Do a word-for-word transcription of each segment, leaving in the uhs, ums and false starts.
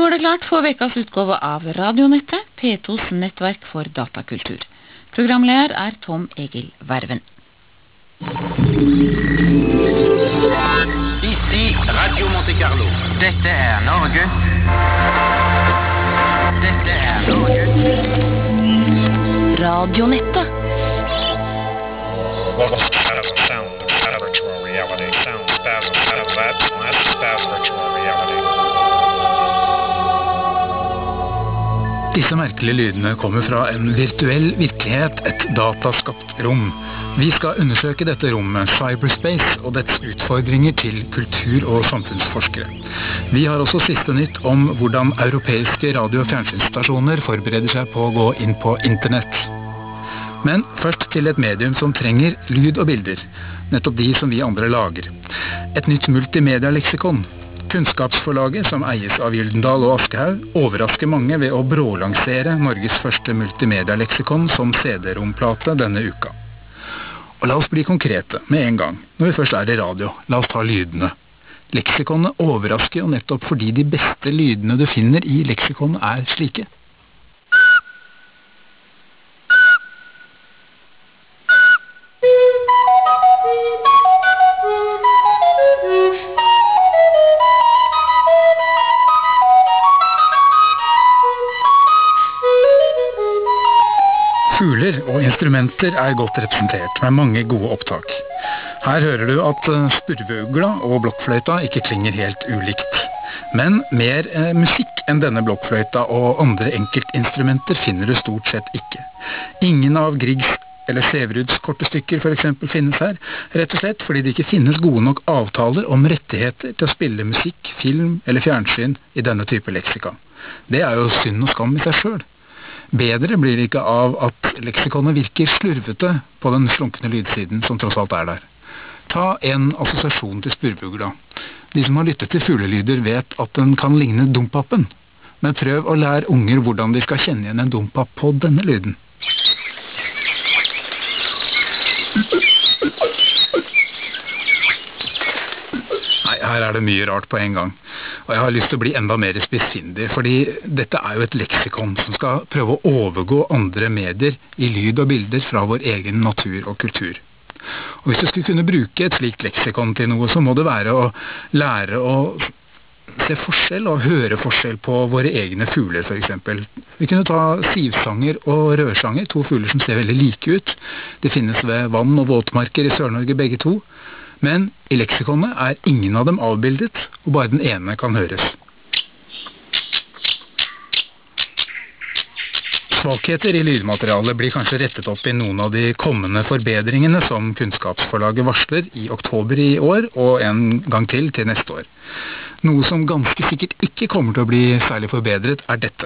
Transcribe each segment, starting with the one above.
Nå er det klart for vekas utgave av Radionettet, P to's nettverk for datakultur. Programleder er Tom Egil Verven. Ici Radio Monte Carlo. Dette er Norge. Dette er Norge. Radionettet. What was out of sound of virtual reality? Sound spasm out of that, that spasm virtual reality. Disse merkelige lydene kommer fra en virtuell virkelighet, et dataskapt rom. Vi skal undersøke dette rommet, cyberspace, og dets utfordringer til kultur- og samfunnsforskere. Vi har også siste nytt om hvordan europeiske radio- og fjernsynsstasjoner forbereder seg på å gå inn på internett. Men først til et medium som trenger lyd og bilder, nettopp de som vi andre lager. Et nytt multimedia-leksikon. Kunnskapsforlaget, som eies av Gyldendal og Aschehoug, overrasker mange ved å brålansere Norges første multimedia-leksikon som C D-romplate denne uka. Og la oss bli konkrete med en gang, når vi først er i radio. La oss ta lydene. Leksikonet overrasker jo nettopp fordi de beste lydene du finner i leksikonet er slike. Fugler og instrumenter er godt representert, med mange gode opptak. Her hører du at spurveugla og blokkfløyta ikke klinger helt ulikt. Men mer eh, musikk enn denne blokkfløyta og andre enkeltinstrumenter finner du stort sett ikke. Ingen av Griegs eller Sæveruds korte stykker for eksempel finnes her, rett og slett fordi det ikke finnes gode nok avtaler om rettigheter til å spille musikk, film eller fjernsyn i denne type leksika. Det er jo synd og skam i seg selv. Bedre blir det ikke av at leksikonet virker slurvete på den slunkne lydsiden som tross alt er der. Ta en assosiasjon til spurvugla. De som har lyttet til fuglelyder vet at den kan ligne dompapen. Men prøv å lære unger hvordan de skal kjenne igjen en dompap på denne lyden. Nei, her er det mye rart på en gang. Og jeg har lyst til å bli enda mer spissfindig, fordi dette er jo et leksikon som skal prøve å overgå andre medier i lyd og bilder fra vår egen natur og kultur. Og hvis du skulle kunne bruke et slikt leksikon til noe, så må det være å lære å se forskjell og høre forskjell på våre egne fugler, for eksempel. Vi kunne ta sivsanger og rørsanger, to fugler som ser veldig like ut. Det finnes ved vann- og våtmarker i Sør-Norge begge to. Men i leksikonet er ingen av dem avbildet, og bare den ene kan høres. Svakheter i lydmaterialet blir kanskje rettet opp i noen av de kommende forbedringene som Kunnskapsforlaget varsler i oktober i år, og en gang til til neste år. Noe som ganske sikkert ikke kommer til å bli særlig forbedret er dette.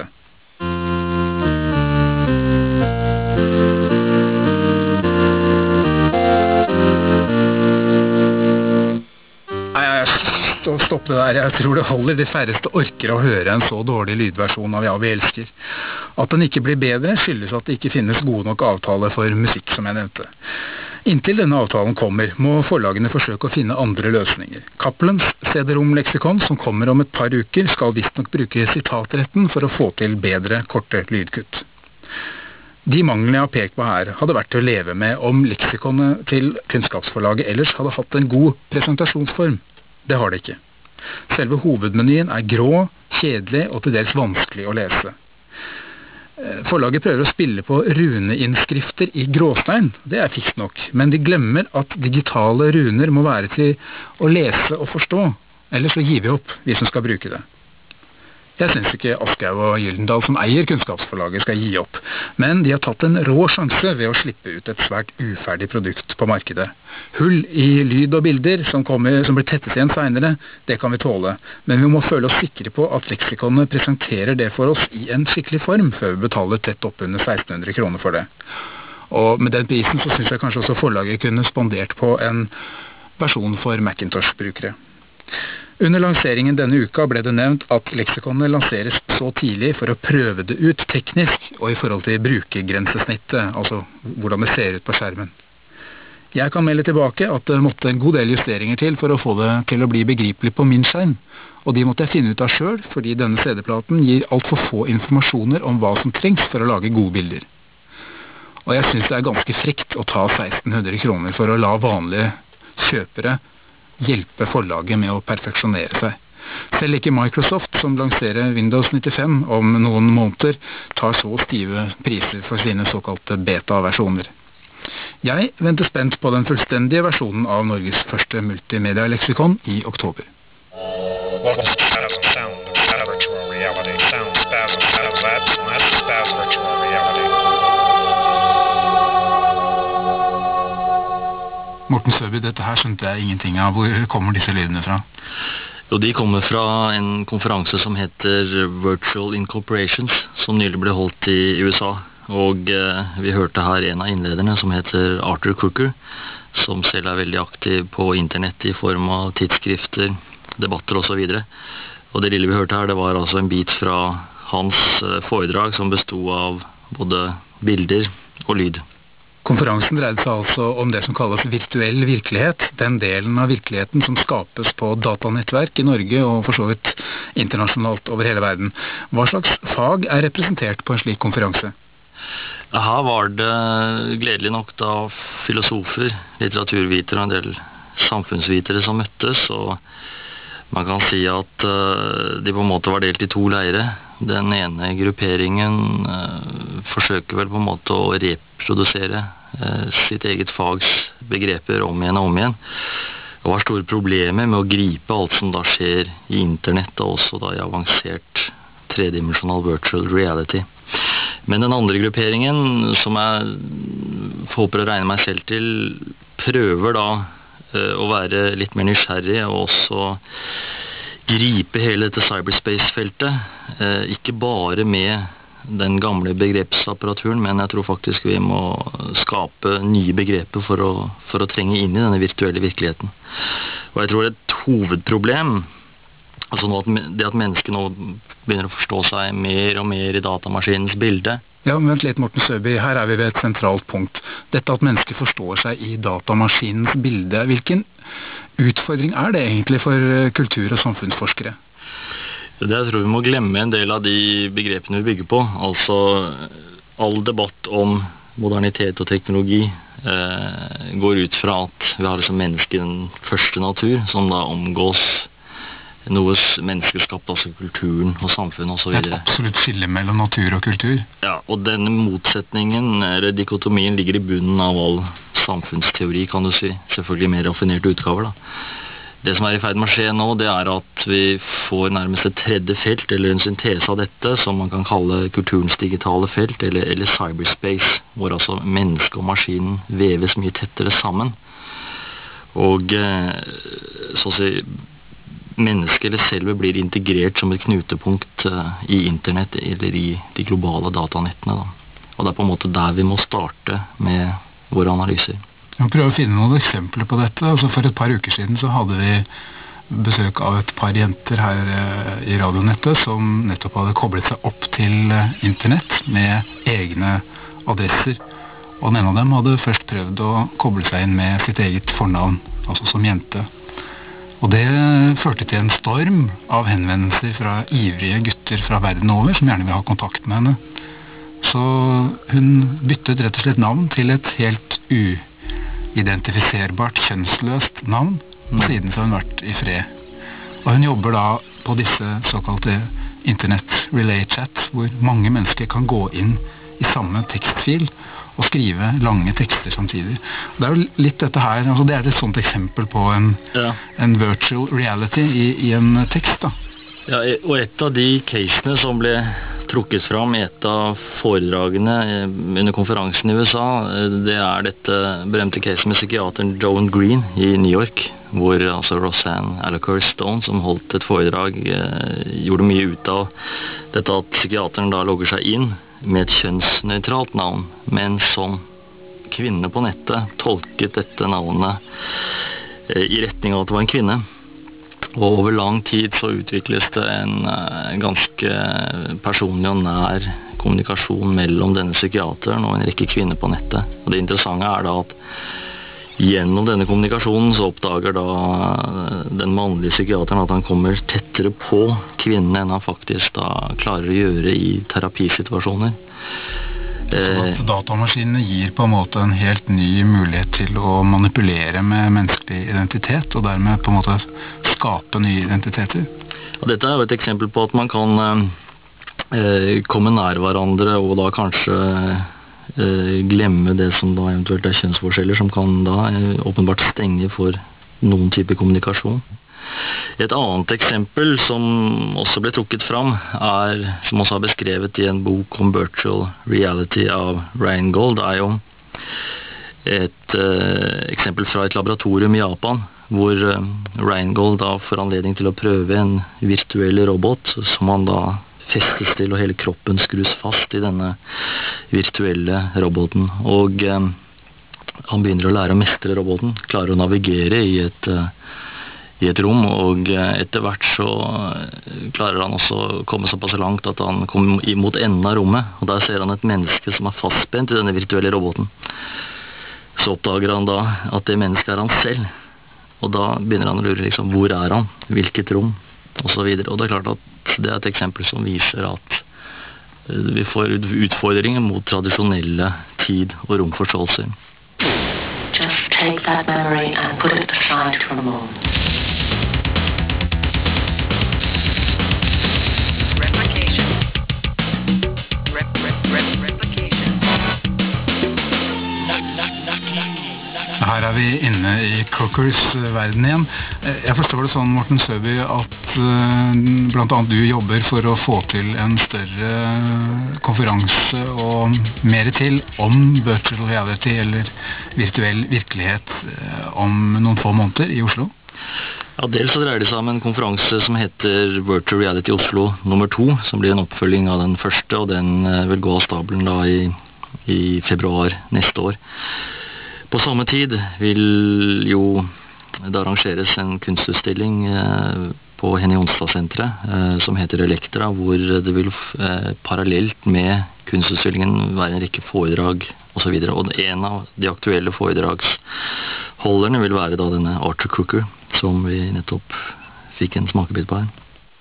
Stopp det der, jeg tror det holder. De færreste orker å høre en så dårlig lydversjon av Ja, vi elsker. At den ikke blir bedre skyldes at det ikke finnes gode nok avtaler for musikk, som jeg nevnte. Inntil denne avtalen kommer, må forlagene forsøke å finne andre løsninger. Cappelens C D-rom-leksikon, som kommer om et par uker, skal visstnok bruke sitatretten for å få til bedre korte lydkutt. De manglene jeg har pekt på her hadde vært til å leve med om leksikonet til Kunnskapsforlaget ellers hadde hatt en god presentasjonsform. Det har det ikke. Selve hovedmenyen er grå, kjedelig og til dels vanskelig å lese. Forlaget prøver å spille på runeinnskrifter i gråstein, det er fiks nok, men de glemmer at digitale runer må være til å lese og forstå, ellers så gir vi opp, vi som skal bruke det. Jeg synes ikke Aschehoug og Gyldendal som eier Kunnskapsforlaget skal gi opp, men de har tatt en rå sjanse ved å slippe ut et svært uferdig produkt på markedet. Hull i lyd og bilder som, kommer, som blir tettet igjen senere, det kan vi tåle, men vi må føle oss sikre på at leksikonet presenterer det for oss i en skikkelig form før vi betaler tett opp under seksten hundre kroner for det. Og med den prisen så synes jeg kanskje også forlaget kunne spandert på en versjon for Macintosh-brukere. Under lanseringen denne uka ble det nevnt at leksikonet lanseres så tidlig for å prøve det ut teknisk og i forhold til brukergrensesnittet, altså hvordan det ser ut på skjermen. Jeg kan melde tilbake at det måtte en god del justeringer til for å få det til å bli begripelig på min skjerm, og de måtte jeg finne ut av selv, fordi denne C D-platen gir alt for få informasjoner om hva som trengs for å lage gode bilder. Og jeg synes det er ganske frekt å ta seksten hundre kroner for å la vanlige kjøpere hjelpe forlaget med å perfeksjonere seg. Selv ikke Microsoft, som lanserer Windows nittifem om noen måneder, tar så stive priser for sine såkalte beta-versjoner. Jeg venter spent på den fullstendige versjonen av Norges første multimedia-leksikon i oktober. Welcome to Spazz Sound of Virtual Reality. Sound Spazz out of that, and that's Spazz Virtual Reality. Morten Søby, dette her skjønte jeg ingenting av. Hvor kommer disse lydene fra? Jo, de kommer fra en konferanse som heter Virtual Incorporations, som nylig ble holdt i U S A. Og eh, vi hørte her en av innlederne som heter Arthur Crooker, som selv er veldig aktiv på internett i form av tidsskrifter, debatter og så videre. Og det lille vi hørte her, det var altså en bit fra hans eh, foredrag som bestod av både bilder og lyd. Konferansen dreide seg altså om det som kalles virtuell virkelighet, den delen av virkeligheten som skapes på datanettverk i Norge og for så vidt internasjonalt over hele verden. Hva slags fag er representert på en slik konferanse? Her var det gledelig nok da filosofer, litteraturvitere og en del samfunnsvitere som møttes, og man kan si at uh, de på en måte var delt i to leire. Den ene grupperingen uh, forsøker vel på en måte å reprodusere uh, sitt eget fags begreper om igjen og om igjen. Det var store problemer med å gripe alt som da skjer i internett, og også da i avansert tredimensional virtual reality. Men den andre grupperingen, som jeg håper å regne meg selv til, prøver da uh, å være litt mer nysgjerrig og også gripe hele dette cyberspace-feltet. Uh, ikke bare med den gamle begrepsapparaturen, men jeg tror faktisk vi må skape nye begreper for å, for å trenge inn i denne virtuelle virkeligheten. Og jeg tror et hovedproblem, altså nå at, det at mennesket nå begynner å forstå seg mer og mer i datamaskinens bilde. Ja, men vent litt, Morten Søby, her er vi ved et sentralt punkt. Dette at mennesket forstår seg i datamaskinens bilde, hvilken utfordring er det egentlig for kultur- og samfunnsforskere? Det jeg tror vi må glemme en del av de begrepene vi bygger på. Altså, all debatt om modernitet og teknologi eh, går ut fra at vi har liksom mennesket i den første natur, som da omgås noe menneskeskapt, altså kulturen og samfunnet og så videre. Et absolutt skille mellom natur og kultur. Ja, og denne motsetningen, eller dikotomien, ligger i bunnen av all samfunnsteori, kan du si. Selvfølgelig mer raffinerte utgaver da. Det som er i ferd med å skje nå, det er at vi får nærmest et tredje felt, eller en syntese av dette, som man kan kalle kulturens digitale felt, eller, eller cyberspace, hvor altså menneske og maskinen veves mye tettere sammen. Og så å si, mennesket eller selve blir integrert som et knutepunkt uh, i internett eller i de globale datanettene. Da. Og det er på en måte der vi må starte med våre analyser. Jeg prøver å finne noen eksempler på dette. Altså for et par uker siden så hadde vi besøk av et par jenter her uh, i radionettet som nettopp hadde koblet seg opp til uh, internett med egne adresser. Og den ene av dem hadde først prøvd å koble seg inn med sitt eget fornavn, altså som jente. Og det førte til en storm av henvendelser fra ivrige gutter fra verden over, som gjerne vil ha kontakt med henne. Så hun byttet rett og slett navn til et helt uidentifiserbart, kjønnsløst navn, og siden så har hun vært i fred. Og hun jobber da på disse såkalte Internet Relay Chat, hvor mange mennesker kan gå inn i samme tekstfil og skrive lange tekster samtidig. Det er jo litt dette her, altså det er et sånt eksempel på en, ja. en virtual reality i, i en tekst da. Ja, og et av de casene som ble trukket fram i et av foredragene under konferansen i U S A, det er dette berømte caset med psykiateren Joan Green i New York, hvor altså Roseanne Alacour Stone, som holdt et foredrag, gjorde mye ut av dette at psykiateren da logger seg inn med et kjønnsnøytralt navn, men som kvinne på nettet tolket dette navnet i retning av at det var en kvinne. Og over lang tid så utvikles det en ganske personlig og nær kommunikasjon mellom denne psykiateren og en rekke kvinner på nettet. Og det interessante er da at gjennom denne kommunikasjonen så oppdager da den mannlige psykiateren at han kommer tettere på kvinnen enn han faktisk da klarer å gjøre i terapisituasjoner. Så at datamaskinene gir på en måte en helt ny mulighet til å manipulere med menneskelig identitet, og dermed på en måte skape nye identiteter. Og dette er jo et eksempel på at man kan eh, komme nær hverandre, og da kanskje eh, glemme det som da eventuelt er kjønnsforskjeller, som kan da eh, åpenbart stenge for noen type kommunikasjon. Et annet eksempel som også ble trukket fram er, som også er beskrevet i en bok om virtual reality av Reingold, er jo et eh, eksempel fra et laboratorium i Japan, hvor eh, Reingold da får anledning til å prøve en virtuell robot, som han da festes til, og hele kroppen skrus fast i denne virtuelle roboten. Og eh, han begynner å lære å mestre roboten, klarer å navigere i et eh, i et rom, og etter hvert så klarer han også å komme såpass langt at han kommer mot enden av rommet, og der ser han et menneske som er fastspent i denne virtuelle roboten. Så oppdager han da at det mennesket er han selv, og da begynner han å lure liksom, hvor er han, hvilket rom, og så videre. Og det er klart at det er et eksempel som viser at vi får utfordringer mot tradisjonelle tid- og romforståelser. Just take that memory and put it aside for a moment. Her er vi inne i Crockers verden igjen. Jeg forstår det sånn, Morten Søby, at uh, blant annet du jobber for å få til en større konferanse og mer til om virtual reality eller virtuell virkelighet uh, om noen få måneder i Oslo. Ja, dels så dreier det seg om en konferanse som heter Virtual Reality Oslo nummer to, som blir en oppfølging av den første, og den uh, vil gå av stabelen da i, i februar neste år. På samme tid vil jo det arrangeres en kunstutstilling eh, på Henny Jonstad-senteret eh, som heter Elektra, hvor det vil eh, parallelt med kunstutstillingen være en rekke foredrag og så videre. Og en av de aktuelle foredragsholderne vil være da denne Arthur Cooker, som vi nettopp fikk en smakebit på her.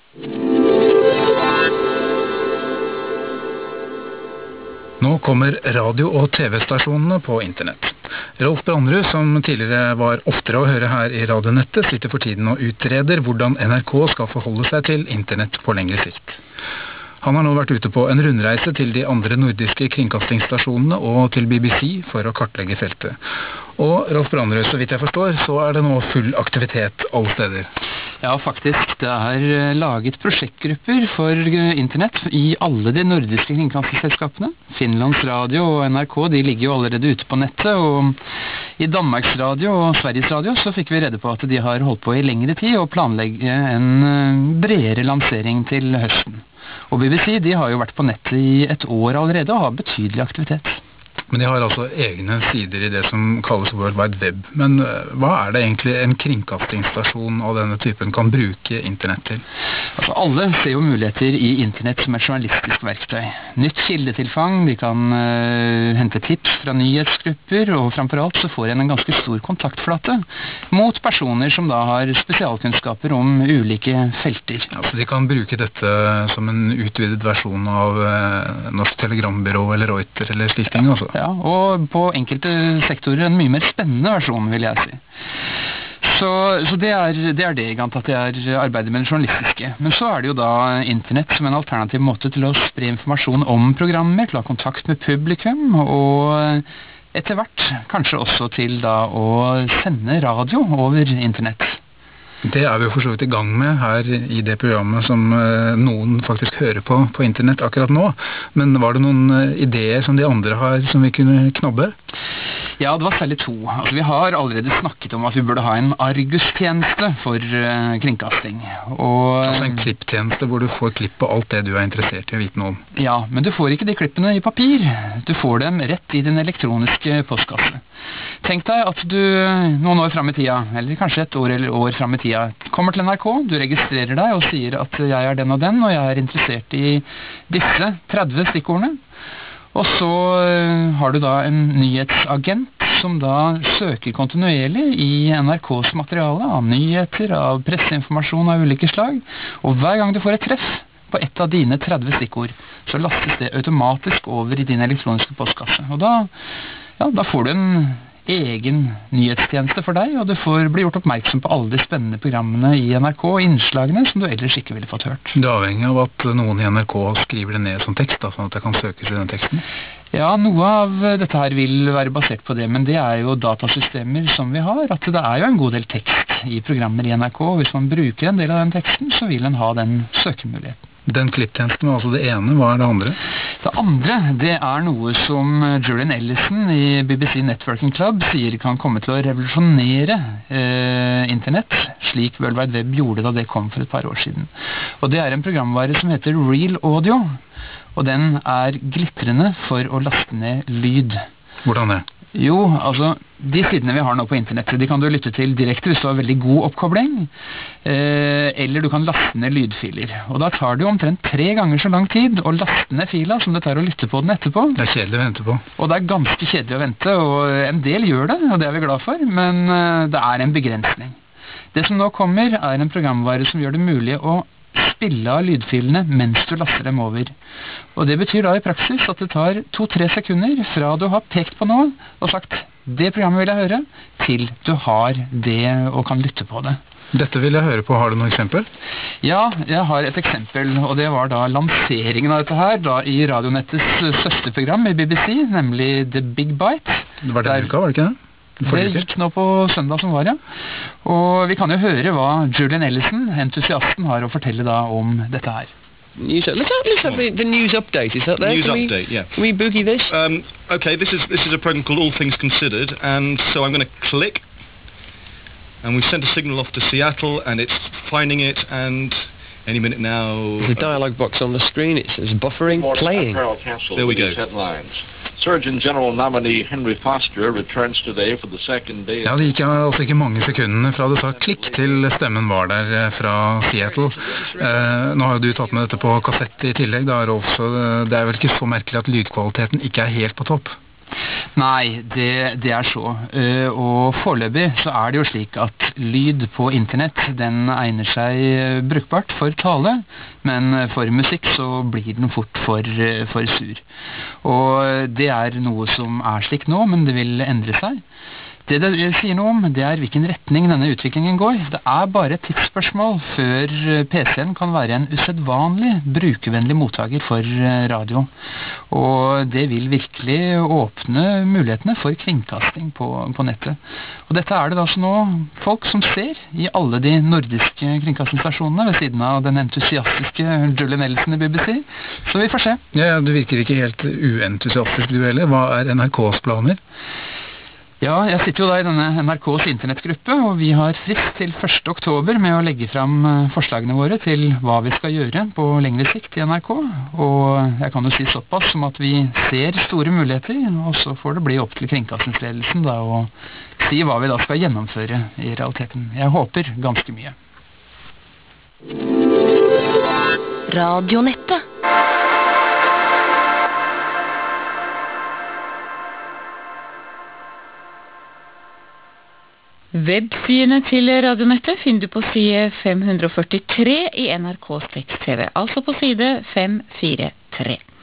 Nå kommer radio- og tv-stasjonene på internett. Rolf Brandrud, som tidligere var oftere å høre her i radionettet, sitter for tiden og utreder hvordan N R K skal forholde seg til internett på lengre sikt. Han har nå vært ute på en rundreise til de andre nordiske kringkastingsstasjonene og til B B C for å kartlegge feltet. Og Rolf Brandrud, så vidt jeg forstår, så er det nå full aktivitet alle steder. Ja, faktisk. Det er laget prosjektgrupper for internett i alle de nordiske kringkastingsselskapene. Finlands Radio og N R K, de ligger jo allerede ute på nettet, og i Danmarks Radio og Sveriges Radio så fikk vi rede på at de har holdt på i lengre tid og planlegge en bredere lansering til høsten. Og B B C, de har jo vært på nettet i et år allerede og har betydelig aktivitet. Men de har altså egne sider i det som kalles World Wide Web. Men hva er det egentlig en kringkastingsstasjon av denne typen kan bruke internett til? Altså, alle ser jo muligheter i internett som et journalistisk verktøy. Nytt kildetilfang, vi kan uh, hente tips fra nyhetsgrupper, og fremfor alt så får en en ganske stor kontaktflate mot personer som da har spesialkunnskaper om ulike felter. Ja, så de kan bruke dette som en utvidet versjon av uh, Norsk Telegrambyrå eller Reuters eller slik ting, altså? Ja, og på enkelte sektorer en mye mer spennende versjon, vil jeg si. Så, så det, er, det er det, Gant, at det er arbeidet med det journalistiske. Men så er det jo da internett som en alternativ måte til å spre informasjon om programmer, til å ha kontakt med publikum, og etter hvert kanskje også til da å sende radio over internett. Det er vi jo for så vidt i gang med her i det programmet som eh, noen faktisk hører på på internett akkurat nå. Men var det noen eh, ideer som de andre har som vi kunne knobbe? Ja, det var særlig to. Altså, vi har allerede snakket om at vi burde ha en Argus-tjeneste for uh, kringkasting. Og, altså en klipptjeneste hvor du får klipp på alt det du er interessert i å vite noe om. Ja, men du får ikke de klippene i papir. Du får dem rett i din elektroniske postkasse. Tenk deg at du noen år frem i tida, eller kanskje et år eller år frem i tida, kommer til N R K, du registrerer deg og sier at jeg er den og den, og jeg er interessert i disse tretti stikkordene. Og så har du da en nyhetsagent som da søker kontinuerlig i N R K's materiale, av nyheter, av presseinformasjon av ulike slag, og hver gang du får et treff på ett av dine tretti stikkord, så lastes det automatisk over i din elektroniske postkasse. Og da, ja, da får du en egen nyhetstjeneste for deg, og du får bli gjort oppmerksom på alle de spennende programmene i N R K og innslagene som du ellers ikke ville fått hørt. Det er avhengig av at noen i N R K skriver det ned som tekst, da, sånn at jeg kan søke til den teksten. Ja, noe av dette her vil være basert på det, men det er jo datasystemer som vi har, at det er jo en god del tekst i programmer i N R K, og hvis man bruker en del av den teksten, så vil en ha den søkemuligheten. Den klipptjenesten var altså det ene, hva er det andre? Det andre, det er noe som Julian Ellison i B B C Networking Club sier kan komme til å revolusjonere eh, internett, slik World Wide Web gjorde da det kom for et par år siden. Og det er en programvare som heter Real Audio, og den er glitrende for å laste ned lyd. Hvordan det? Jo, altså, de sidene vi har nå på internettet, de kan du lytte til direkte hvis du har veldig god oppkobling, eh, eller du kan laste ned lydfiler. Og da tar det jo omtrent tre ganger så lang tid å laste ned fila som det tar å lytte på den etterpå. Det er kjedelig å vente på. Og det er ganske kjedelig å vente, og en del gjør det, og det er vi glad for, men eh, det er en begrensning. Det som nå kommer er en programvare som gjør det mulig å spille av lydfilene mens du laster dem over. Og det betyr da i praksis at det tar to-tre sekunder fra du har pekt på noe og sagt det programmet vil jeg høre, til du har det og kan lytte på det. Dette vil jeg høre på, har du noe eksempel? Ja, jeg har et eksempel, og det var da lanseringen av dette her da i Radionettets søsterprogram i B B C, nemlig The Big Bite. Det var den uka, var det ikke det? Det gikk nå på søndag som var, ja. Og vi kan jo høre hva Julian Ellison, entusiasten, har å fortelle da om dette her. News, let's have, let's have the, the news update, is that there? News can update, we, yeah. Can we boogie this? Um, okay, this is this is a program called All Things Considered, and so I'm going to click, and we sent a signal off to Seattle, and it's finding it, and any minute now... There's a dialogue box on the screen, it says buffering, playing. There we go. Headlines. Surgeon General nominee Henry Foster returns today for the second day. Ja, det gikk altså ikke mange sekundene fra det sa klikk til stemmen var der fra Seattle. Eh, nå har jo du tatt med dette på kassett i tillegg, da, Rolf, så det er vel ikke så merkelig at lydkvaliteten ikke er helt på topp. Nei, det, det er så. Uh, og foreløpig så er det jo slik at lyd på internett, den egner seg brukbart for tale, men for musikk så blir den fort for, for sur. Og det er noe som er slik nå, men det vil endre seg. Det det sier noe om, det er hvilken retning denne utviklingen går. Det er bare et tidsspørsmål før P C-en kan være en usedvanlig brukervennlig mottaker for radio. Og det vil virkelig åpne mulighetene for kringkasting på, på nettet. Og dette er det da så nå folk som ser i alle de nordiske kringkastingsstasjonene ved siden av den entusiastiske Julian Ellison i B B C. Så vi får se. Ja, du virker ikke helt uentusiastisk du heller. Hva er N R K's planer? Ja, jeg sitter jo da i denne N R K's internettgruppe, og vi har frist til første oktober med å legge fram forslagene våre til hva vi skal gjøre på lengre sikt i N R K. Og jeg kan jo si såpass som at vi ser store muligheter, og så får det bli opp til kringkastingsledelsen da å si hva vi da skal gjennomføre i realiteten. Jeg håper ganske mye. Radionettet. Websidene til Radionettet finner du på side fem hundre førtitre i N R K's tekst-T V, altså på side fem fire tre.